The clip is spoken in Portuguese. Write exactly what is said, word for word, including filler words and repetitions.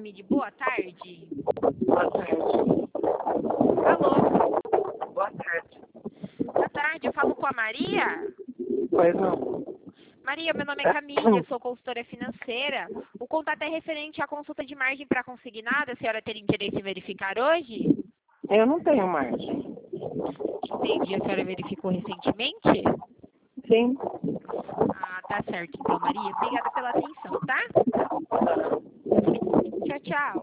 Camille, boa tarde. Boa tarde. Alô? Boa tarde. Boa tarde, eu falo com a Maria? Pois não. Maria, meu nome é Camille, eu sou consultora financeira. O contato é referente à consulta de margem para consignada. A senhora teria interesse em verificar hoje? Eu não tenho margem. Entendi, a senhora verificou recentemente? Sim. Ah, tá certo então, Maria. Obrigada pela atenção, tá? Tchau, tchau.